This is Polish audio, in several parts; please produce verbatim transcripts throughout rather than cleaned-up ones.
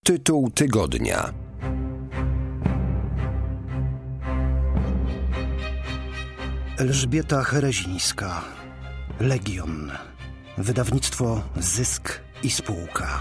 Tytuł tygodnia. Elżbieta Herezińska. Legion. Wydawnictwo Zysk i Spółka.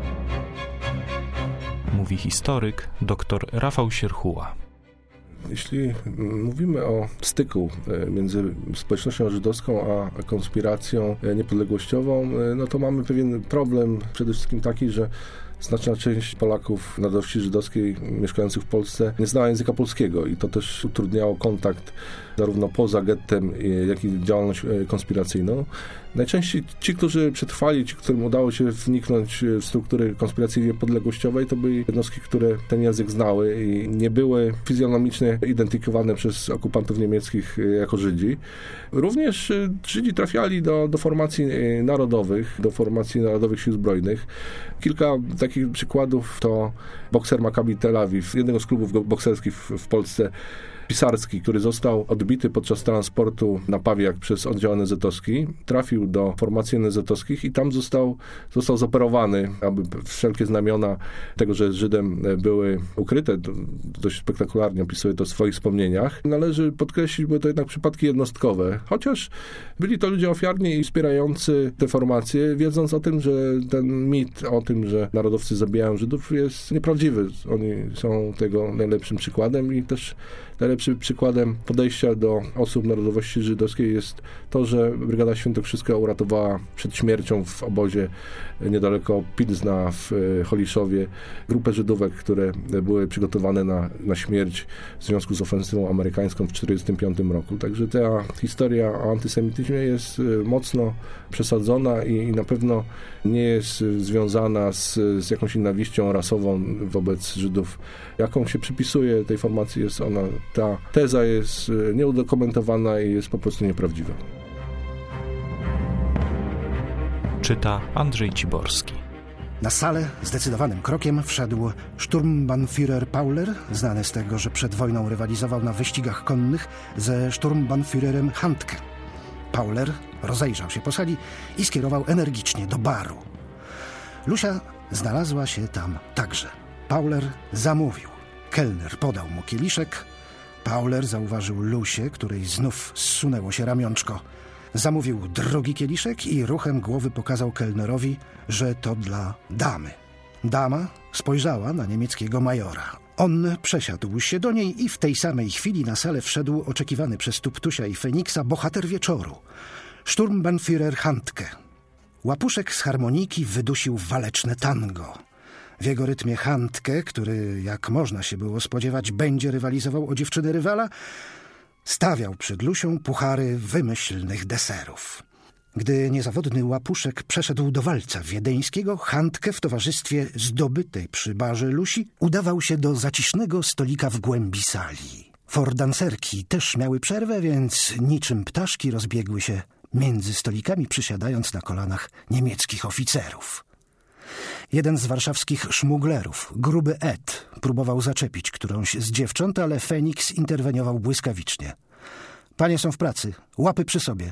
Mówi historyk dr Rafał Sierchuła. Jeśli mówimy o styku między społecznością żydowską a konspiracją niepodległościową, no to mamy pewien problem, przede wszystkim taki, że znaczna część Polaków narodowości żydowskiej mieszkających w Polsce nie znała języka polskiego i to też utrudniało kontakt zarówno poza gettem, jak i działalność konspiracyjną. Najczęściej ci, którzy przetrwali, ci, którym udało się wniknąć w struktury konspiracji niepodległościowej, to byli jednostki, które ten język znały i nie były fizjonomicznie identyfikowane przez okupantów niemieckich jako Żydzi. Również Żydzi trafiali do, do formacji narodowych, do formacji Narodowych Sił Zbrojnych. Kilka takich przykładów to bokser Maccabi Tel Awiw, jednego z klubów bokserskich w, w Polsce, Pisarski, który został odbity podczas transportu na Pawiak przez oddział en zet owski, trafił do formacji en zet owskich i tam został, został zoperowany, aby wszelkie znamiona tego, że jest Żydem, były ukryte. Dość spektakularnie opisuje to w swoich wspomnieniach. Należy podkreślić, były to jednak przypadki jednostkowe, chociaż byli to ludzie ofiarni i wspierający te formacje, wiedząc o tym, że ten mit o tym, że narodowcy zabijają Żydów, jest nieprawdziwy. Oni są tego najlepszym przykładem i też najlepszym przykładem podejścia do osób narodowości żydowskiej jest to, że Brygada Świętokrzyska uratowała przed śmiercią w obozie niedaleko Pilzna w Holiszowie grupę Żydówek, które były przygotowane na, na śmierć w związku z ofensywą amerykańską w tysiąc dziewięćset czterdziestym piątym roku. Także ta historia o antysemityzmie jest mocno przesadzona i, i na pewno nie jest związana z, z jakąś nienawiścią rasową wobec Żydów, jaką się przypisuje tej formacji. Jest ona, ta teza jest nieudokumentowana i jest po prostu nieprawdziwa. Czyta Andrzej Ciborski. Na salę zdecydowanym krokiem wszedł Sturmbannführer Pauler, znany z tego, że przed wojną rywalizował na wyścigach konnych ze Sturmbannführerem Handke. Pauler rozejrzał się po sali i skierował energicznie do baru. Lusia znalazła się tam także. Pauler zamówił. Kelner podał mu kieliszek. Pauler zauważył Lusię, której znów zsunęło się ramionczko. Zamówił drugi kieliszek i ruchem głowy pokazał kelnerowi, że to dla damy. Dama spojrzała na niemieckiego majora. On przesiadł się do niej i w tej samej chwili na salę wszedł oczekiwany przez Tuptusia i Feniksa bohater wieczoru, Sturmbannführer Handke. Łapuszek z harmoniki wydusił waleczne tango. W jego rytmie Handke, który, jak można się było spodziewać, będzie rywalizował o dziewczyny rywala, stawiał przed Lusią puchary wymyślnych deserów. Gdy niezawodny Łapuszek przeszedł do walca wiedeńskiego, Handke w towarzystwie zdobytej przy barze Lusi udawał się do zacisznego stolika w głębi sali. Fordanserki też miały przerwę, więc niczym ptaszki rozbiegły się między stolikami, przysiadając na kolanach niemieckich oficerów. Jeden z warszawskich szmuglerów, gruby Ed, próbował zaczepić którąś z dziewcząt, ale Feniks interweniował błyskawicznie. Panie są w pracy, łapy przy sobie.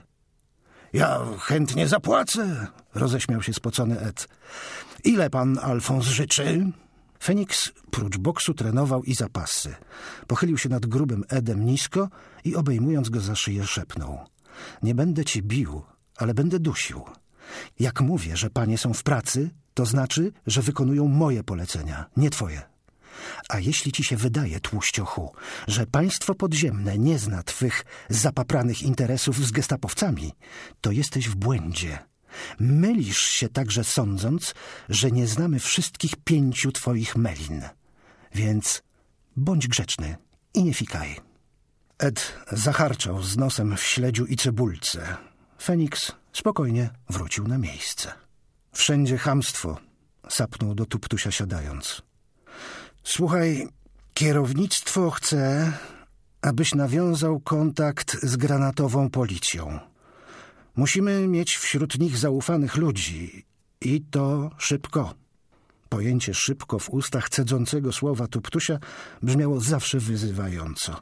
Ja chętnie zapłacę, roześmiał się spocony Ed. Ile pan Alfons życzy? Feniks prócz boksu trenował i zapasy. Pochylił się nad grubym Edem nisko i obejmując go za szyję szepnął. Nie będę cię bił, ale będę dusił. Jak mówię, że panie są w pracy, to znaczy, że wykonują moje polecenia, nie twoje. A jeśli ci się wydaje, tłuściochu, że państwo podziemne nie zna twych zapapranych interesów z gestapowcami, to jesteś w błędzie. Mylisz się także sądząc, że nie znamy wszystkich pięciu twoich melin. Więc bądź grzeczny i nie fikaj. Ed zacharczał z nosem w śledziu i cebulce. Feniks spokojnie wrócił na miejsce. Wszędzie chamstwo, sapnął do Tuptusia siadając. Słuchaj, kierownictwo chce, abyś nawiązał kontakt z granatową policją. Musimy mieć wśród nich zaufanych ludzi i to szybko. Pojęcie szybko w ustach cedzącego słowa Tuptusia brzmiało zawsze wyzywająco.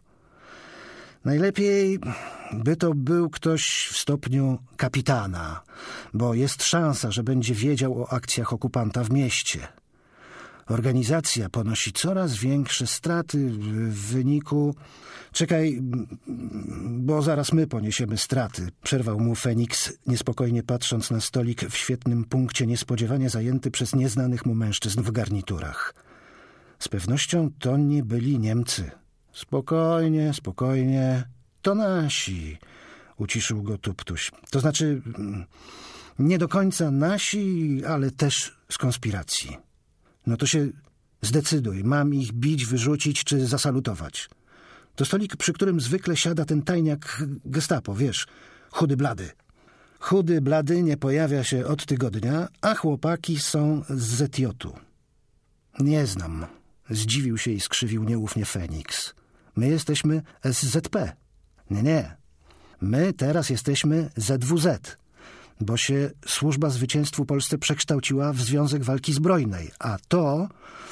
Najlepiej by to był ktoś w stopniu kapitana, bo jest szansa, że będzie wiedział o akcjach okupanta w mieście. Organizacja ponosi coraz większe straty w wyniku... Czekaj, bo zaraz my poniesiemy straty, przerwał mu Feniks, niespokojnie patrząc na stolik w świetnym punkcie, niespodziewanie zajęty przez nieznanych mu mężczyzn w garniturach. Z pewnością to nie byli Niemcy. Spokojnie, spokojnie, to nasi, uciszył go Tuptuś. To znaczy, nie do końca nasi, ale też z konspiracji. No to się zdecyduj, mam ich bić, wyrzucić czy zasalutować. To stolik, przy którym zwykle siada ten tajniak gestapo, wiesz, chudy blady. Chudy blady nie pojawia się od tygodnia, a chłopaki są z Zetiotu. Nie znam, zdziwił się i skrzywił nieufnie Feniks. My jesteśmy S Z P. Nie, nie. My teraz jesteśmy Z W Z, bo się Służba Zwycięstwu Polsce przekształciła w Związek Walki Zbrojnej, a to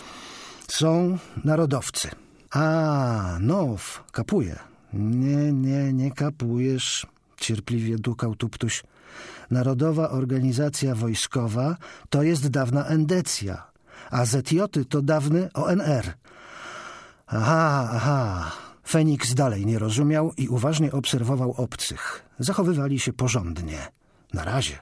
są narodowcy. A, now, kapuję. Nie, nie, nie kapujesz, cierpliwie dukał Tuptuś. Narodowa Organizacja Wojskowa to jest dawna endecja, a Zetioty to dawny O N R. Aha, aha. Feniks dalej nie rozumiał i uważnie obserwował obcych. Zachowywali się porządnie. Na razie.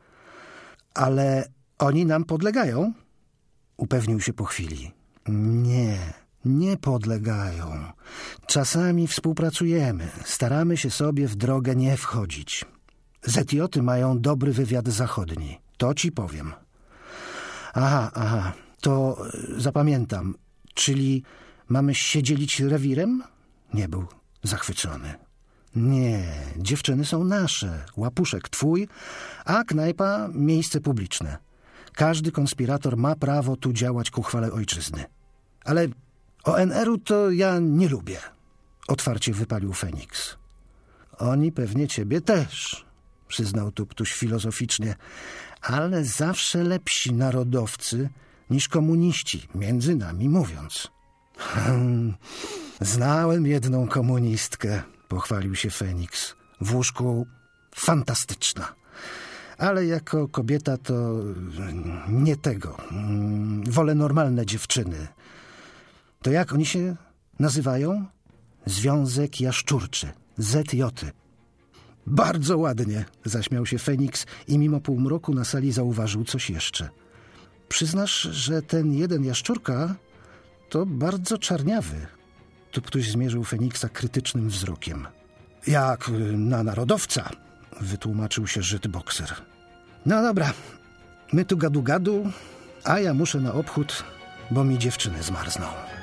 Ale oni nam podlegają? Upewnił się po chwili. Nie, nie podlegają. Czasami współpracujemy. Staramy się sobie w drogę nie wchodzić. Zetioty mają dobry wywiad zachodni. To ci powiem. Aha, aha. To zapamiętam. Czyli mamy się dzielić rewirem? Nie był zachwycony. Nie, dziewczyny są nasze. Łapuszek twój, a knajpa miejsce publiczne. Każdy konspirator ma prawo tu działać ku chwale ojczyzny. Ale O N R-u to ja nie lubię. Otwarcie wypalił Feniks. Oni pewnie ciebie też, przyznał Tuptuś filozoficznie. Ale zawsze lepsi narodowcy niż komuniści, między nami mówiąc. Hmm, znałem jedną komunistkę, pochwalił się Feniks. W łóżku fantastyczna. Ale jako kobieta to nie tego. Wolę normalne dziewczyny. To jak oni się nazywają? Związek Jaszczurczy. Zetioty. Bardzo ładnie, zaśmiał się Feniks i mimo półmroku na sali zauważył coś jeszcze. Przyznasz, że ten jeden jaszczurka to bardzo czarniawy. Tuptuś zmierzył Feniksa krytycznym wzrokiem. Jak na narodowca, wytłumaczył się Żyd bokser. No dobra, my tu gadu gadu, a ja muszę na obchód, bo mi dziewczyny zmarzną.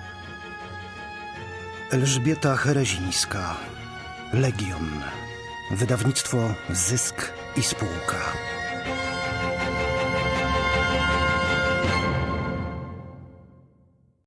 Elżbieta Herezińska, Legion, wydawnictwo Zysk i Spółka.